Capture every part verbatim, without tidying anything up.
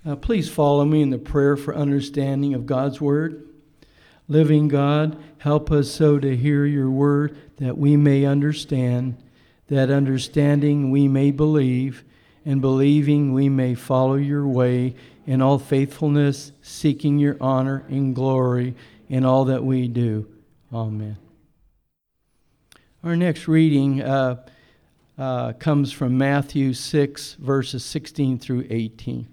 Uh, please follow me in the prayer for understanding of God's Word. Living God, help us so to hear your Word that we may understand, that understanding we may believe, and believing we may follow your way in all faithfulness, seeking your honor and glory in all that we do. Amen. Our next reading uh, uh, comes from Matthew six, verses sixteen through eighteen.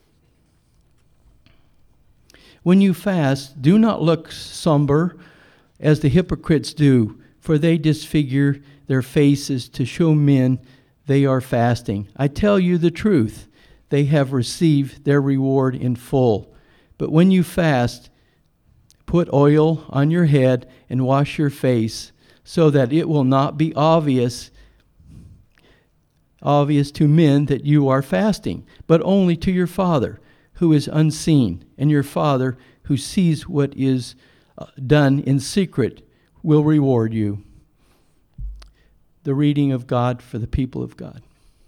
When you fast, do not look somber as the hypocrites do, for they disfigure their faces to show men they are fasting. I tell you the truth, they have received their reward in full. But when you fast, put oil on your head and wash your face, so that it will not be obvious obvious to men that you are fasting, but only to your Father who is unseen, and your Father who sees what is done in secret will reward you. The reading of God for the people of God.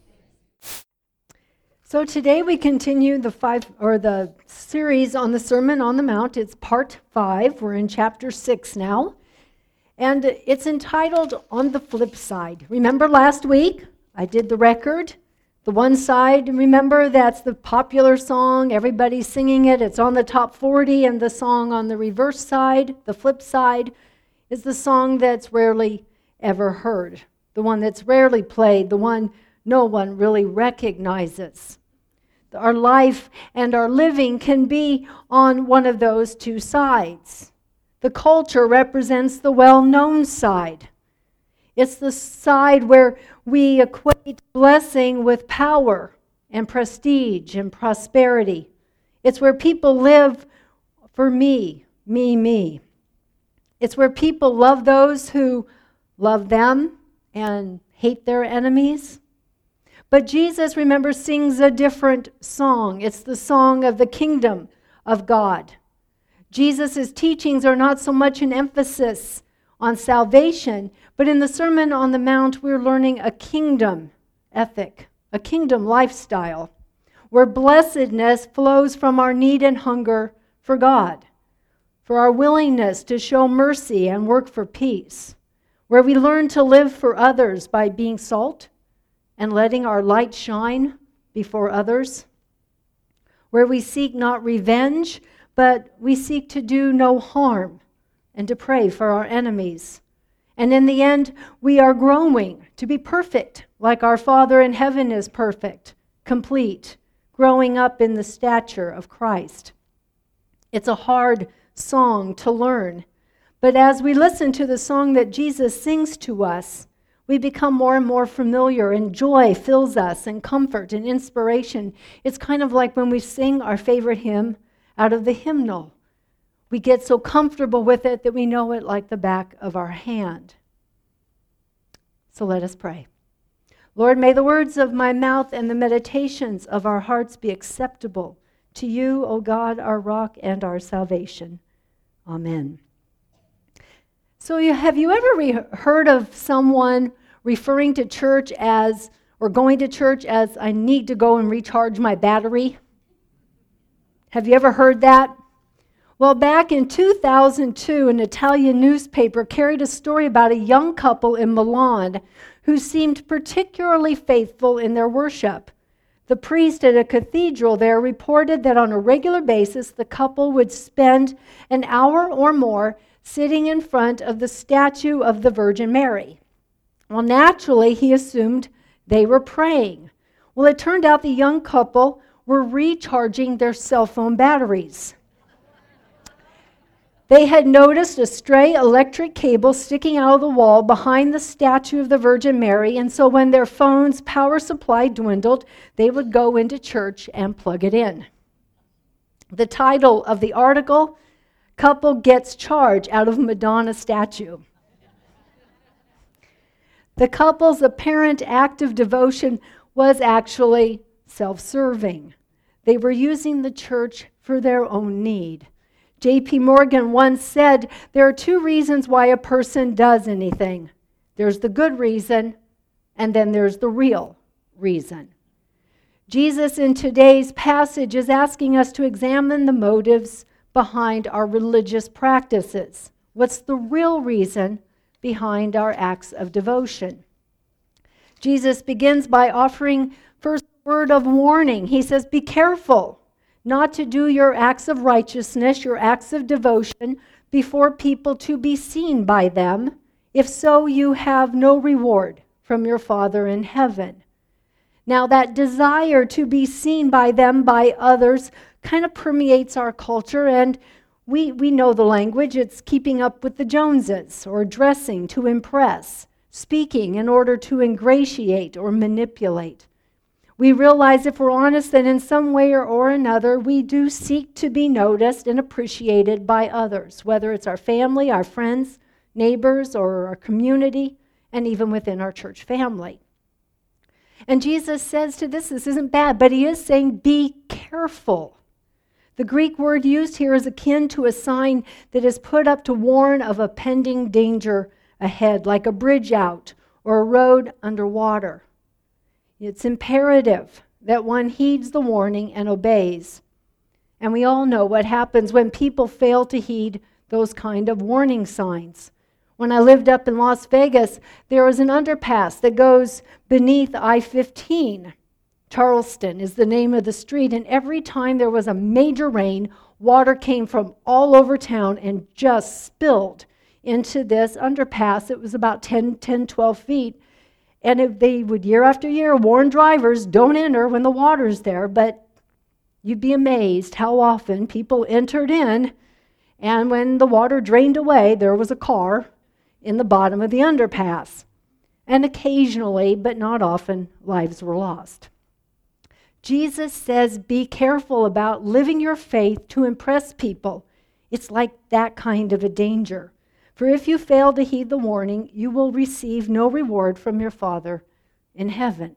So today we continue the five or the series on the Sermon on the Mount. It's part five. We're in chapter six now. And it's entitled On the Flip Side. Remember last week I did the record? The one side, remember, that's the popular song. Everybody's singing it. It's on the top forty. And the song on the reverse side, the flip side, is the song that's rarely ever heard. The one that's rarely played. The one no one really recognizes. Our life and our living can be on one of those two sides. The culture represents the well-known side. It's the side where we equate blessing with power and prestige and prosperity. It's where people live for me, me, me. It's where people love those who love them and hate their enemies. But Jesus, remember, sings a different song. It's the song of the kingdom of God. Jesus' teachings are not so much an emphasis on salvation, but in the Sermon on the Mount, we're learning a kingdom ethic, a kingdom lifestyle, where blessedness flows from our need and hunger for God, for our willingness to show mercy and work for peace, where we learn to live for others by being salt and letting our light shine before others, where we seek not revenge, but we seek to do no harm and to pray for our enemies. And in the end, we are growing to be perfect, like our Father in heaven is perfect, complete, growing up in the stature of Christ. It's a hard song to learn, but as we listen to the song that Jesus sings to us, we become more and more familiar, and joy fills us, and comfort and inspiration. It's kind of like when we sing our favorite hymn out of the hymnal. We get so comfortable with it that we know it like the back of our hand. So let us pray. Lord, may the words of my mouth and the meditations of our hearts be acceptable to you, O God, our rock and our salvation. Amen. So you, have you ever re- heard of someone referring to church as, or going to church as, I need to go and recharge my battery? Have you ever heard that? Well, back in two thousand two, an Italian newspaper carried a story about a young couple in Milan who seemed particularly faithful in their worship. The priest at a cathedral there reported that on a regular basis, the couple would spend an hour or more sitting in front of the statue of the Virgin Mary. Well, naturally, he assumed they were praying. Well, it turned out the young couple were recharging their cell phone batteries. They had noticed a stray electric cable sticking out of the wall behind the statue of the Virgin Mary, and so when their phone's power supply dwindled, they would go into church and plug it in. The title of the article, Couple Gets Charge Out of Madonna Statue. The couple's apparent act of devotion was actually self-serving. They were using the church for their own need. J P Morgan once said, there are two reasons why a person does anything. There's the good reason, and then there's the real reason. Jesus in today's passage is asking us to examine the motives behind our religious practices. What's the real reason behind our acts of devotion? Jesus begins by offering first a word of warning. He says, be careful not to do your acts of righteousness, your acts of devotion, before people to be seen by them. If so, you have no reward from your Father in heaven. Now, that desire to be seen by them, by others, kind of permeates our culture, and we, we know the language. It's keeping up with the Joneses, or dressing to impress, speaking in order to ingratiate or manipulate. We realize, if we're honest, that in some way or, or another, we do seek to be noticed and appreciated by others, whether it's our family, our friends, neighbors, or our community, and even within our church family. And Jesus says to this, this isn't bad, but he is saying, be careful. The Greek word used here is akin to a sign that is put up to warn of a pending danger ahead, like a bridge out or a road underwater. It's imperative that one heeds the warning and obeys. And we all know what happens when people fail to heed those kind of warning signs. When I lived up in Las Vegas, there was an underpass that goes beneath I fifteen. Charleston is the name of the street, and every time there was a major rain, water came from all over town and just spilled into this underpass. It was about ten, twelve feet. And if they would year after year warn drivers, don't enter when the water's there, but you'd be amazed how often people entered in, and when the water drained away, there was a car in the bottom of the underpass. And occasionally, but not often, lives were lost. Jesus says, be careful about living your faith to impress people. It's like that kind of a danger. For if you fail to heed the warning, you will receive no reward from your Father in heaven.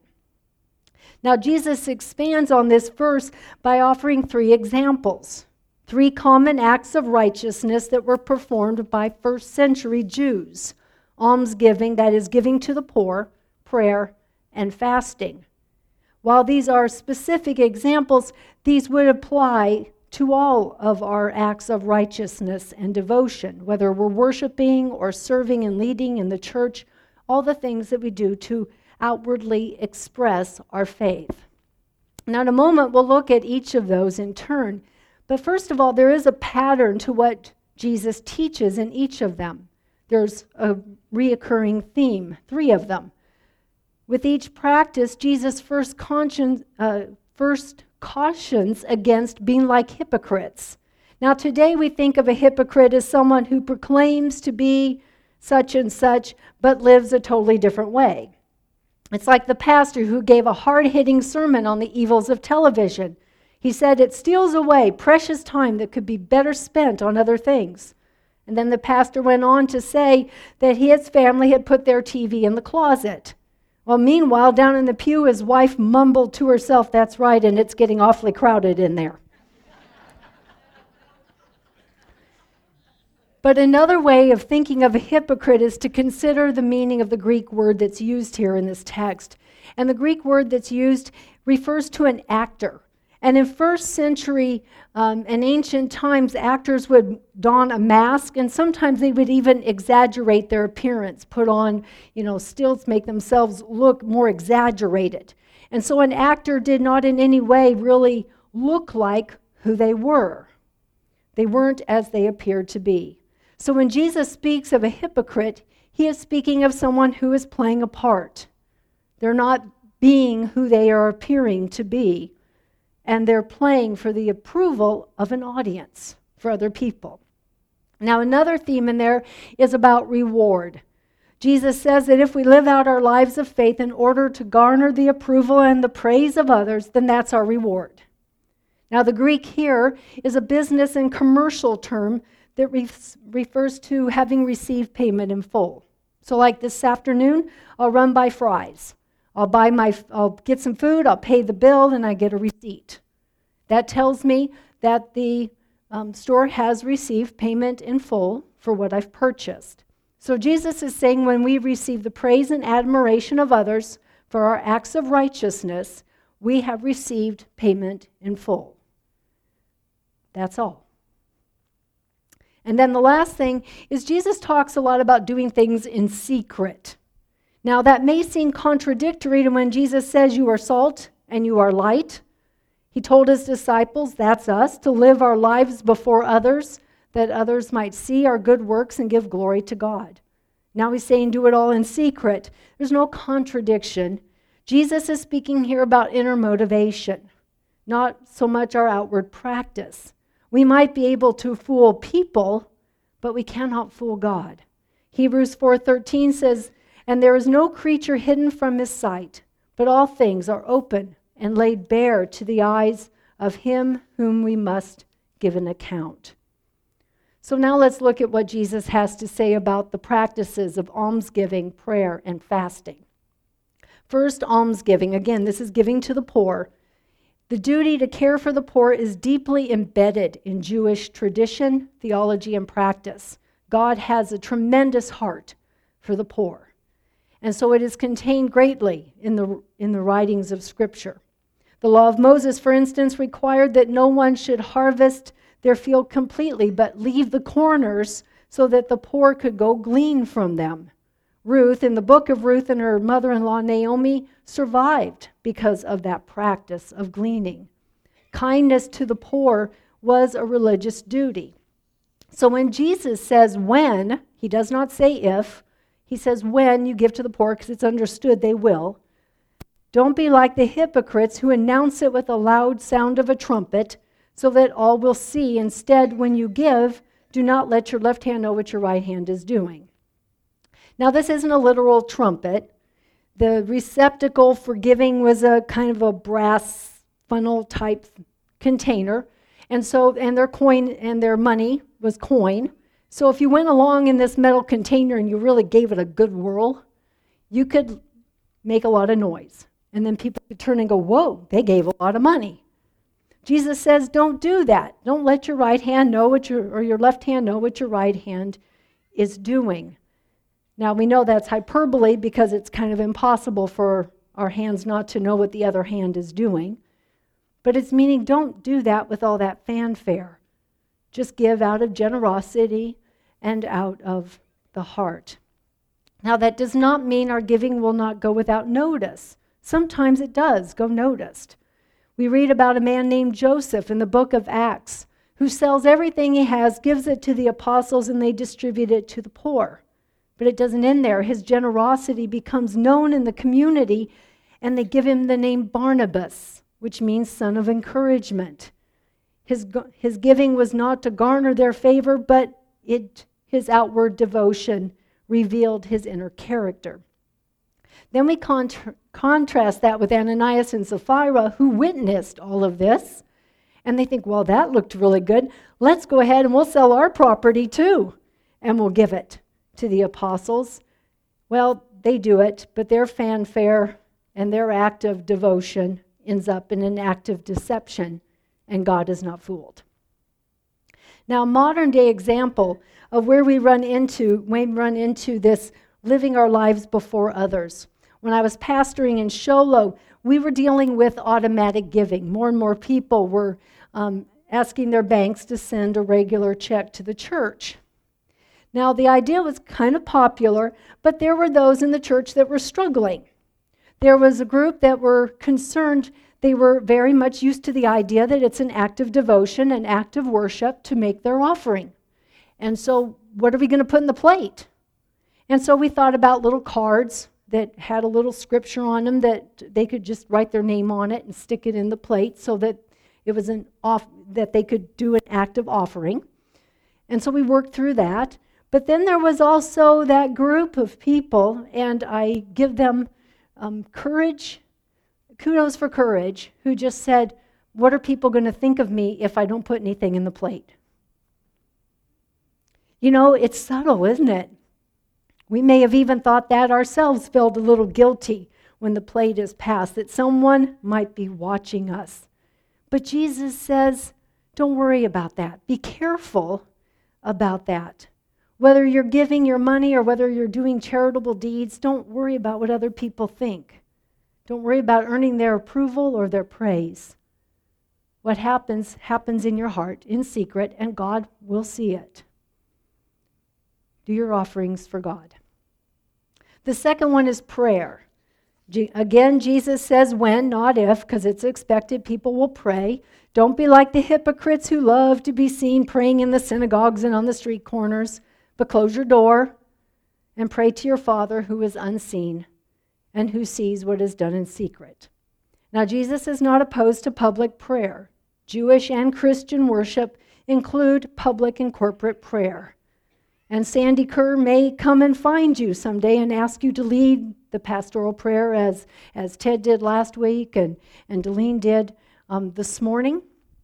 Now, Jesus expands on this verse by offering three examples, three common acts of righteousness that were performed by first century Jews: almsgiving, that is, giving to the poor, prayer, and fasting. While these are specific examples, these would apply to all of our acts of righteousness and devotion, whether we're worshiping or serving and leading in the church, all the things that we do to outwardly express our faith. Now, in a moment, we'll look at each of those in turn. But first of all, there is a pattern to what Jesus teaches in each of them. There's a reoccurring theme, three of them. With each practice, Jesus first, conscience, uh, first cautions against being like hypocrites. Now, today we think of a hypocrite as someone who proclaims to be such and such, but lives a totally different way. It's like the pastor who gave a hard-hitting sermon on the evils of television. He said it steals away precious time that could be better spent on other things. And then the pastor went on to say that his family had put their T V in the closet. Well, meanwhile, down in the pew, his wife mumbled to herself, that's right, and it's getting awfully crowded in there. But another way of thinking of a hypocrite is to consider the meaning of the Greek word that's used here in this text. And the Greek word that's used refers to an actor. And in first century um, and ancient times, actors would don a mask, and sometimes they would even exaggerate their appearance, put on, you know, stilts, make themselves look more exaggerated. And so an actor did not in any way really look like who they were. They weren't as they appeared to be. So when Jesus speaks of a hypocrite, he is speaking of someone who is playing a part. They're not being who they are appearing to be. And they're playing for the approval of an audience, for other people. Now, another theme in there is about reward. Jesus says that if we live out our lives of faith in order to garner the approval and the praise of others, then that's our reward. Now, the Greek here is a business and commercial term that re- refers to having received payment in full. So like this afternoon, I'll run by Fry's. I'll buy my, I'll get some food, I'll pay the bill, and I get a receipt. That tells me that the um, store has received payment in full for what I've purchased. So Jesus is saying when we receive the praise and admiration of others for our acts of righteousness, we have received payment in full. That's all. And then the last thing is Jesus talks a lot about doing things in secret. Now that may seem contradictory to when Jesus says you are salt and you are light. He told his disciples, that's us, to live our lives before others, that others might see our good works and give glory to God. Now he's saying do it all in secret. There's no contradiction. Jesus is speaking here about inner motivation, not so much our outward practice. We might be able to fool people, but we cannot fool God. Hebrews four thirteen says, and there is no creature hidden from his sight, but all things are open and laid bare to the eyes of him whom we must give an account. So now let's look at what Jesus has to say about the practices of almsgiving, prayer, and fasting. First, almsgiving. Again, this is giving to the poor. The duty to care for the poor is deeply embedded in Jewish tradition, theology, and practice. God has a tremendous heart for the poor. And so it is contained greatly in the, in the writings of Scripture. The law of Moses, for instance, required that no one should harvest their field completely, but leave the corners so that the poor could go glean from them. Ruth, in the book of Ruth, and her mother-in-law Naomi survived because of that practice of gleaning. Kindness to the poor was a religious duty. So when Jesus says when, he does not say if, he says when you give to the poor, because it's understood they will. Don't be like the hypocrites who announce it with a loud sound of a trumpet, so that all will see. Instead, when you give, do not let your left hand know what your right hand is doing. Now, this isn't a literal trumpet. The receptacle for giving was a kind of a brass funnel type container. And so, and their coin and their money was coin. So if you went along in this metal container and you really gave it a good whirl, you could make a lot of noise. And then people could turn and go, whoa, they gave a lot of money. Jesus says, don't do that. Don't let your right hand know what your, or your left hand know what your right hand is doing. Now, we know that's hyperbole because it's kind of impossible for our hands not to know what the other hand is doing. But it's meaning don't do that with all that fanfare. Just give out of generosity and out of the heart. Now, that does not mean our giving will not go without notice. Sometimes it does go noticed. We read about a man named Joseph in the book of Acts who sells everything he has, gives it to the apostles, and they distribute it to the poor. But it doesn't end there. His generosity becomes known in the community, and they give him the name Barnabas, which means son of encouragement. His, his giving was not to garner their favor, but it, his outward devotion revealed his inner character. Then we contra- contrast that with Ananias and Sapphira, who witnessed all of this. And they think, well, that looked really good. Let's go ahead and we'll sell our property too, and we'll give it to the apostles. Well, they do it, but their fanfare and their act of devotion ends up in an act of deception, and God is not fooled. Now, modern day example of where we run into, we run into this living our lives before others. When I was pastoring in Show Low, we were dealing with automatic giving. More and more people were um, asking their banks to send a regular check to the church. Now, the idea was kind of popular, but there were those in the church that were struggling. There was a group that were concerned. They were very much used to the idea that it's an act of devotion, an act of worship to make their offering. And so, what are we going to put in the plate? And so we thought about little cards that had a little scripture on them that they could just write their name on it and stick it in the plate so that it was an off that they could do an act of offering. And so we worked through that. But then there was also that group of people, and I give them um, courage, kudos for courage, who just said, what are people going to think of me if I don't put anything in the plate? You know, it's subtle, isn't it? We may have even thought that ourselves, felt a little guilty when the plate is passed, that someone might be watching us. But Jesus says, don't worry about that. Be careful about that. Whether you're giving your money or whether you're doing charitable deeds, don't worry about what other people think. Don't worry about earning their approval or their praise. What happens, happens in your heart, in secret, and God will see it. Do your offerings for God. The second one is prayer. G- again, Jesus says when, not if, because it's expected people will pray. Don't be like the hypocrites who love to be seen praying in the synagogues and on the street corners, but close your door and pray to your Father who is unseen and who sees what is done in secret. Now, Jesus is not opposed to public prayer. Jewish and Christian worship include public and corporate prayer. And Sandy Kerr may come and find you someday and ask you to lead the pastoral prayer as, as Ted did last week and, and Delene did um, this morning.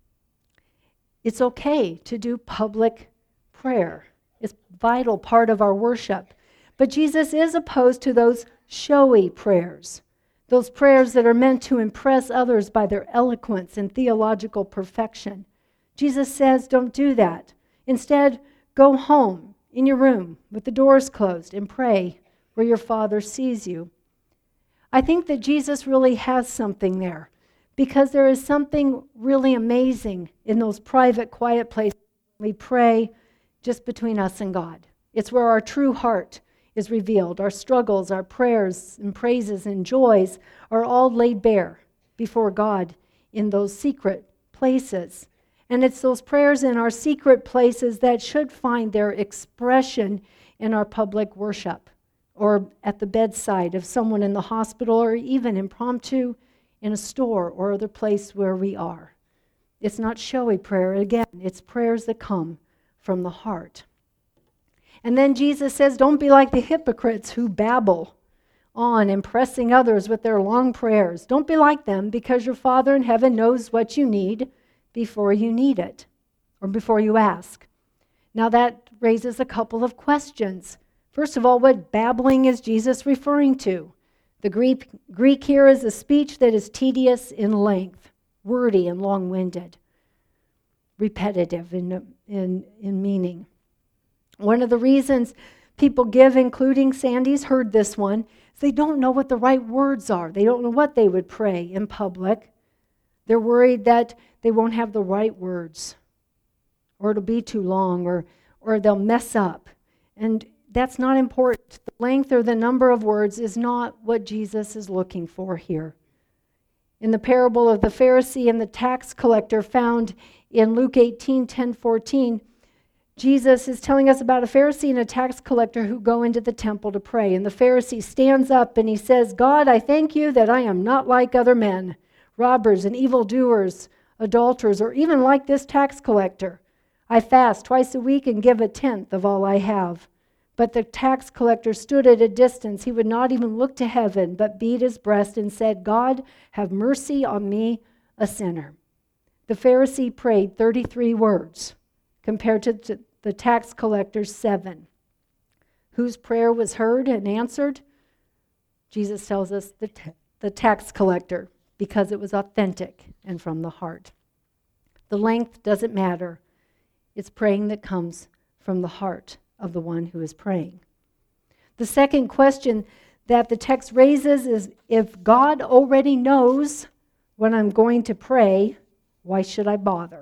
It's okay to do public prayer. It's a vital part of our worship. But Jesus is opposed to those showy prayers, those prayers that are meant to impress others by their eloquence and theological perfection. Jesus says, don't do that. Instead, go home in your room with the doors closed and pray where your Father sees you. I think that Jesus really has something there, because there is something really amazing in those private, quiet places we pray just between us and God. It's where our true heart is revealed. Our struggles, our prayers and praises and joys are all laid bare before God in those secret places. And it's those prayers in our secret places that should find their expression in our public worship, or at the bedside of someone in the hospital, or even impromptu in a store or other place where we are. It's not showy prayer. Again, it's prayers that come from the heart. And then Jesus says, don't be like the hypocrites who babble on, impressing others with their long prayers. Don't be like them, because your Father in heaven knows what you need before you need it, or before you ask. Now that raises a couple of questions. First of all, what babbling is Jesus referring to? The Greek, Greek here is a speech that is tedious in length, wordy and long-winded, repetitive in, in, in meaning. One of the reasons people give, including Sandy's heard this one, is they don't know what the right words are. They don't know what they would pray in public. They're worried that they won't have the right words, or it'll be too long, or, or they'll mess up. And that's not important. The length or the number of words is not what Jesus is looking for here. In the parable of the Pharisee and the tax collector found in Luke eighteen, ten, fourteen, Jesus is telling us about a Pharisee and a tax collector who go into the temple to pray. And the Pharisee stands up and he says, God, I thank you that I am not like other men, robbers and evildoers, adulterers, or even like this tax collector. I fast twice a week and give a tenth of all I have. But the tax collector stood at a distance. He would not even look to heaven, but beat his breast and said, God, have mercy on me, a sinner. The Pharisee prayed thirty-three words compared to the tax collector's seven. Whose prayer was heard and answered? Jesus tells us the, t- the tax collector, because it was authentic and from the heart. The length doesn't matter. It's praying that comes from the heart of the one who is praying. The second question that the text raises is, if God already knows when I'm going to pray, why should I bother?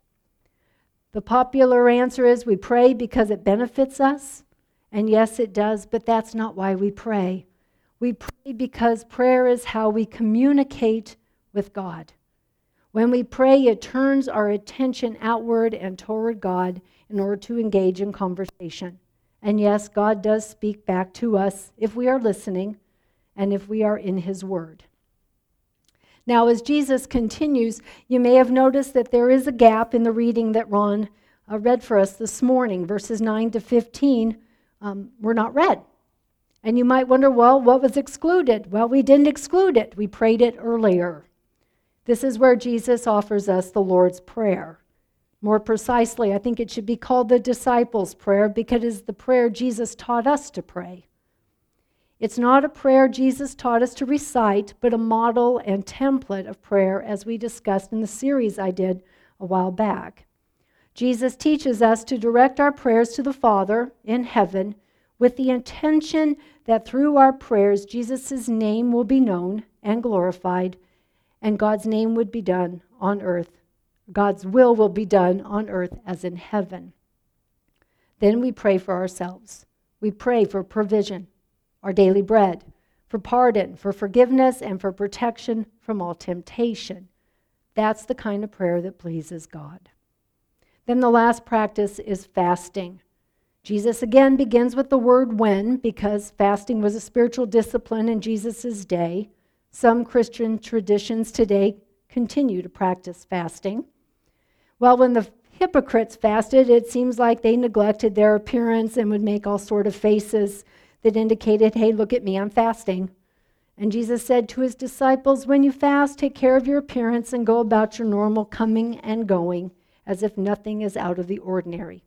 The popular answer is we pray because it benefits us. And yes, it does, but that's not why we pray. We pray because prayer is how we communicate with God. When we pray, it turns our attention outward and toward God in order to engage in conversation. And yes, God does speak back to us if we are listening and if we are in His Word. Now, as Jesus continues, you may have noticed that there is a gap in the reading that Ron uh, read for us this morning. Verses nine to fifteen um, were not read. And you might wonder, well, what was excluded? Well, we didn't exclude it. We prayed it earlier. This is where Jesus offers us the Lord's Prayer. More precisely, I think it should be called the disciples' prayer, because it is the prayer Jesus taught us to pray. It's not a prayer Jesus taught us to recite, but a model and template of prayer, as we discussed in the series I did a while back. Jesus teaches us to direct our prayers to the Father in heaven with the intention that through our prayers, Jesus' name will be known and glorified, and God's name would be done on earth. God's will will be done on earth as in heaven. Then we pray for ourselves. We pray for provision, our daily bread, for pardon, for forgiveness, and for protection from all temptation. That's the kind of prayer that pleases God. Then the last practice is fasting. Jesus again begins with the word when, because fasting was a spiritual discipline in Jesus' day. Some Christian traditions today continue to practice fasting. Well, when the hypocrites fasted, it seems like they neglected their appearance and would make all sort of faces that indicated, hey, look at me, I'm fasting. And Jesus said to his disciples, when you fast, take care of your appearance and go about your normal coming and going as if nothing is out of the ordinary.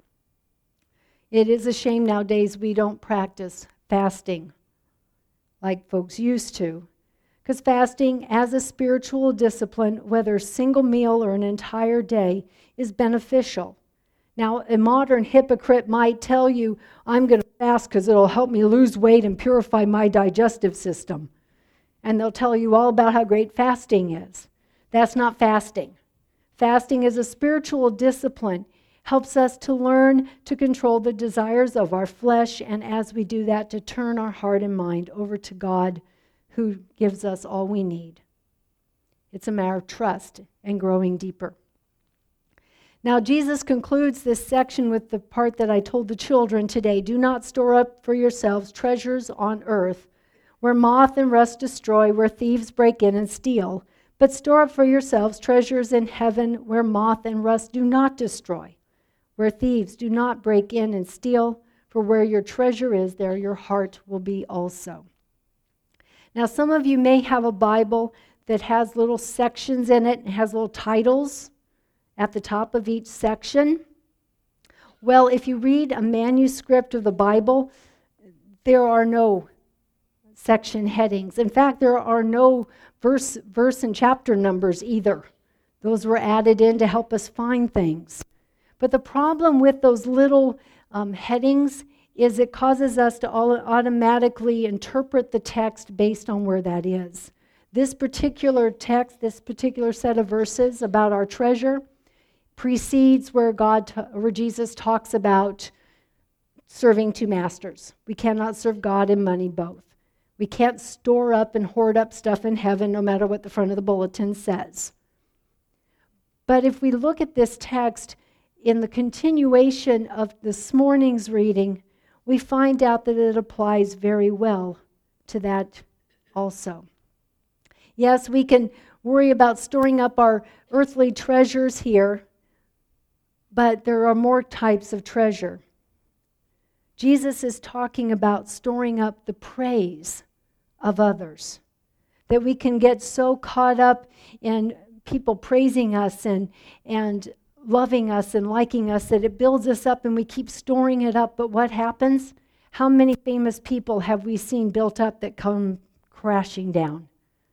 It is a shame nowadays we don't practice fasting like folks used to. Because fasting as a spiritual discipline, whether a single meal or an entire day, is beneficial. Now, a modern hypocrite might tell you, I'm going to fast because it'll help me lose weight and purify my digestive system. And they'll tell you all about how great fasting is. That's not fasting. Fasting is a spiritual discipline, helps us to learn to control the desires of our flesh, and as we do that, to turn our heart and mind over to God, who gives us all we need. It's a matter of trust and growing deeper. Now, Jesus concludes this section with the part that I told the children today. Do not store up for yourselves treasures on earth, where moth and rust destroy, where thieves break in and steal. But store up for yourselves treasures in heaven, where moth and rust do not destroy, where thieves do not break in and steal. For where your treasure is, there your heart will be also. Now, some of you may have a Bible that has little sections in it and has little titles at the top of each section. Well, if you read a manuscript of the Bible, there are no section headings. In fact, there are no verse, verse and chapter numbers either. Those were added in to help us find things. But the problem with those little um, headings is it causes us to all automatically interpret the text based on where that is. This particular text, this particular set of verses about our treasure, precedes where God, where Jesus talks about serving two masters. We cannot serve God and money both. We can't store up and hoard up stuff in heaven, no matter what the front of the bulletin says. But if we look at this text in the continuation of this morning's reading, we find out that it applies very well to that also. Yes, we can worry about storing up our earthly treasures here, but there are more types of treasure. Jesus is talking about storing up the praise of others, that we can get so caught up in people praising us and, and loving us and liking us that it builds us up and we keep storing it up. But what happens? How many famous people have we seen built up that come crashing down?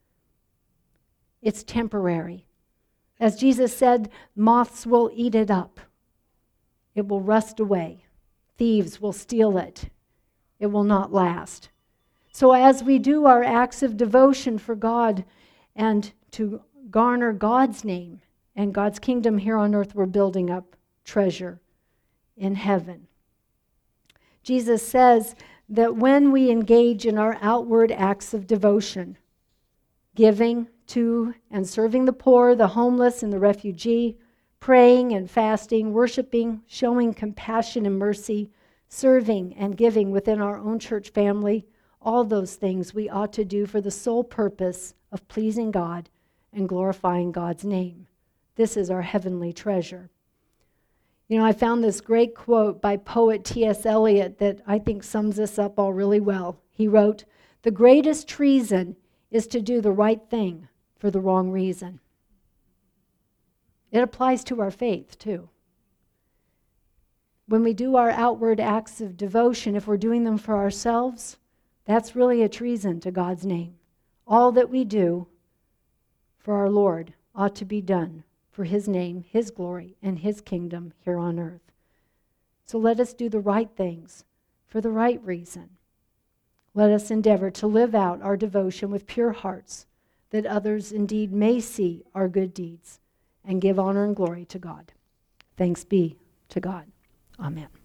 It's temporary. As Jesus said, moths will eat it up. It will rust away. Thieves will steal it. It will not last. So as we do our acts of devotion for God and to garner God's name and God's kingdom here on earth, we're building up treasure in heaven. Jesus says that when we engage in our outward acts of devotion, giving to and serving the poor, the homeless, and the refugee, praying and fasting, worshiping, showing compassion and mercy, serving and giving within our own church family, all those things we ought to do for the sole purpose of pleasing God and glorifying God's name. This is our heavenly treasure. You know, I found this great quote by poet T S Eliot that I think sums this up all really well. He wrote, "The greatest treason is to do the right thing for the wrong reason." It applies to our faith, too. When we do our outward acts of devotion, if we're doing them for ourselves, that's really a treason to God's name. All that we do for our Lord ought to be done for His name, His glory, and His kingdom here on earth. So let us do the right things for the right reason. Let us endeavor to live out our devotion with pure hearts, that others indeed may see our good deeds and give honor and glory to God. Thanks be to God. Amen.